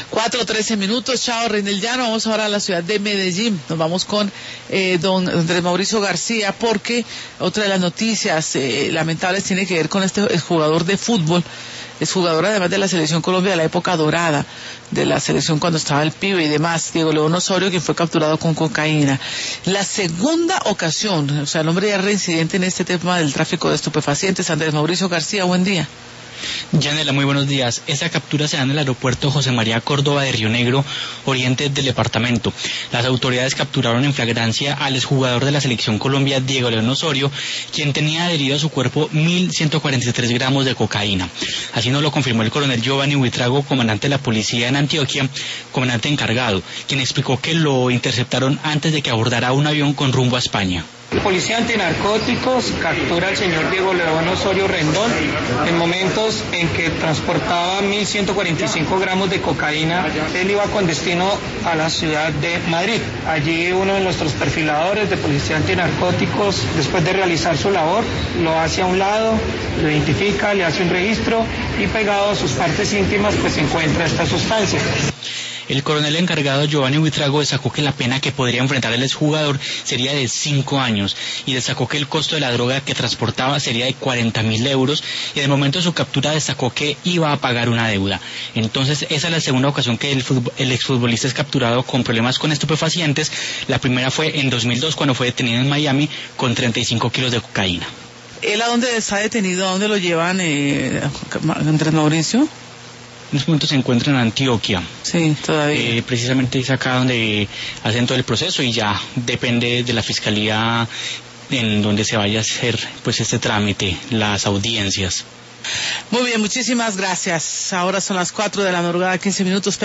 4:13. Chao, Reinel Llano. Vamos ahora a la ciudad de Medellín. Nos vamos con don Andrés Mauricio García, porque otra de las noticias lamentables tiene que ver con este jugador de fútbol. Es jugador además de la Selección Colombia de la época dorada, de la selección cuando estaba el Pibe y demás, Diego León Osorio, quien fue capturado con cocaína. La segunda ocasión, o sea, el hombre ya reincidente en este tema del tráfico de estupefacientes. Andrés Mauricio García, buen día. Yanela, muy buenos días. Esta captura se da en el aeropuerto José María Córdoba de Río Negro, oriente del departamento. Las autoridades capturaron en flagrancia al exjugador de la Selección Colombia, Diego León Osorio, quien tenía adherido a su cuerpo 1.143 gramos de cocaína. Así nos lo confirmó el coronel Giovanni Buitrago, comandante de la policía en Antioquia, comandante encargado, quien explicó que lo interceptaron antes de que abordara un avión con rumbo a España. La Policía Antinarcóticos captura al señor Diego León Osorio Rendón en momentos en que transportaba 1.145 gramos de cocaína. Él iba con destino a la ciudad de Madrid. Allí uno de nuestros perfiladores de Policía Antinarcóticos, después de realizar su labor, lo hace a un lado, lo identifica, le hace un registro y pegado a sus partes íntimas pues se encuentra esta sustancia. El coronel encargado Giovanni Buitrago destacó que la pena que podría enfrentar el exjugador sería de 5 años y destacó que el costo de la droga que transportaba sería de 40.000 euros y en el momento de su captura destacó que iba a pagar una deuda. Entonces esa es la segunda ocasión que el exfutbolista es capturado con problemas con estupefacientes. La primera fue en 2002 cuando fue detenido en Miami con 35 kilos de cocaína. ¿Él a dónde está detenido? ¿A dónde lo llevan, Andrés Mauricio? En este momento se encuentra en Antioquia. Sí, todavía. Precisamente es acá donde hacen todo el proceso y ya depende de la fiscalía en donde se vaya a hacer pues este trámite, las audiencias. Muy bien, muchísimas gracias. Ahora son las 4 de la madrugada, 15 minutos.